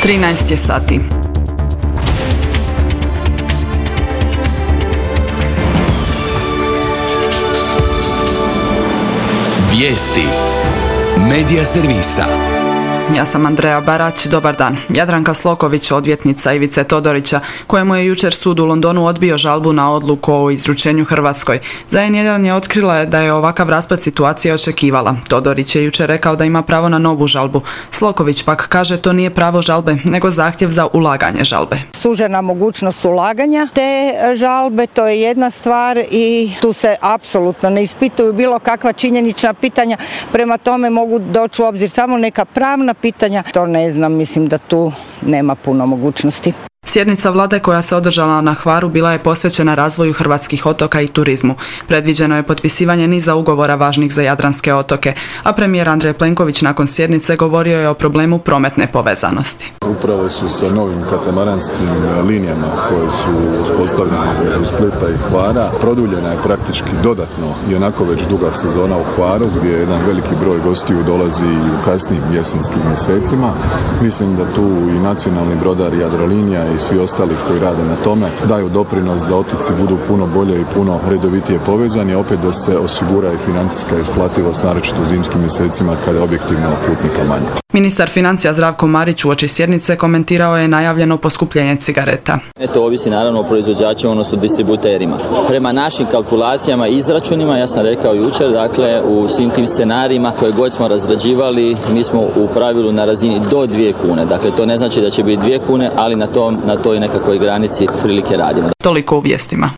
13 je sati. Vijesti Medija servisa. Ja sam Andreja Barać, dobar dan. Jadranka Sloković, odvjetnica Ivice Todorića, kojemu je jučer sud u Londonu odbio žalbu na odluku o izručenju Hrvatskoj. Za N1 je otkrila da je ovakav raspad situacije očekivala. Todorić je jučer rekao da ima pravo na novu žalbu. Sloković pak kaže to nije pravo žalbe, nego zahtjev za ulaganje žalbe. Sužena mogućnost ulaganja te žalbe, to je jedna stvar i tu se apsolutno ne ispituju bilo kakva činjenična pitanja, prema tome mogu doći u obzir samo neka pravna pitanja, to ne znam, mislim da tu nema puno mogućnosti. Sjednica vlade koja se održala na Hvaru bila je posvećena razvoju hrvatskih otoka i turizmu. Predviđeno je potpisivanje niza ugovora važnih za jadranske otoke, a premijer Andrej Plenković nakon sjednice govorio je o problemu prometne povezanosti. Upravo su sa novim katamaranskim linijama koje su uspostavljene između Splita i Hvara produljena je praktički dodatno i onako već duga sezona u Hvaru gdje jedan veliki broj gostiju dolazi i u kasnim jesenskim mjesecima. Mislim da tu i nacionalni brodar Jadrolinija i svi ostali koji rade na tome daju doprinos da otoci budu puno bolje i puno redovitije povezani, opet da se osigura i financijska isplativost, naročito u zimskim mjesecima kada je objektivno putnika manje. Ministar financija Zdravko Marić uoči sjednice komentirao je najavljeno poskupljenje cigareta. To ovisi naravno o proizvođačima, odnosno distributerima. Prema našim kalkulacijama i izračunima, ja sam rekao jučer, dakle u svim tim scenarijima koje god smo razrađivali, mi smo u pravilu na razini do 2 kune. Dakle, to ne znači da će biti 2 kune, ali na toj nekakvoj granici prilike radimo. Toliko u vijestima.